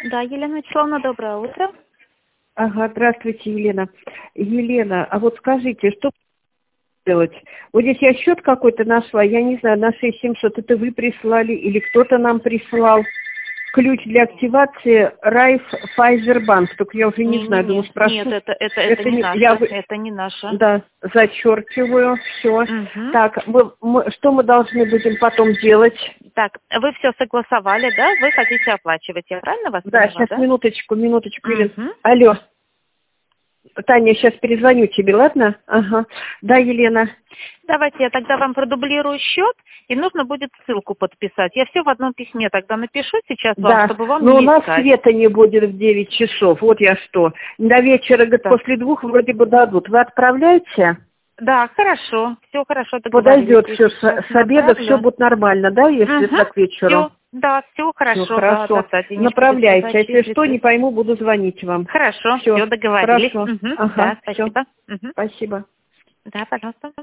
Да, Елена Вячеславовна, доброе утро. Ага, здравствуйте, Елена. Елена, а вот скажите, что делать? Вот здесь я счет какой-то нашла, я не знаю, на 6700, это вы прислали или кто-то нам прислал. Ключ для активации Райффайзербанк, только я уже не знаю, думаю, спрошу. Нет, это не наше, это не наше. Да, зачеркиваю, все. Угу. Так, что мы должны будем потом делать? Так, вы все согласовали, да? Вы хотите оплачивать, я правильно вас Да, поняла, сейчас да? минуточку, Елена. Угу. Алло. Таня, сейчас перезвоню тебе, ладно? Ага. Да, Елена. Давайте я тогда вам продублирую счет, и нужно будет ссылку подписать. Я все в одном письме тогда напишу сейчас вам, Да, чтобы вам но у не нас искать. света не будет в 9 часов, вот я что. До вечера, говорит, Так. после 2 вроде бы дадут. Вы отправляете? Да, хорошо, все хорошо, Подойдет договорились. все, Сейчас с обеда все направлю. будет нормально, да, если Угу. так к вечеру? Все, да, все Все, хорошо, да, хорошо. да, денежка быстро Направляйте, а если что, зачислится. не пойму, буду звонить вам. Хорошо, Все, все договорились. хорошо. Угу. Ага, Да, все, спасибо. Угу. спасибо. Да, пожалуйста.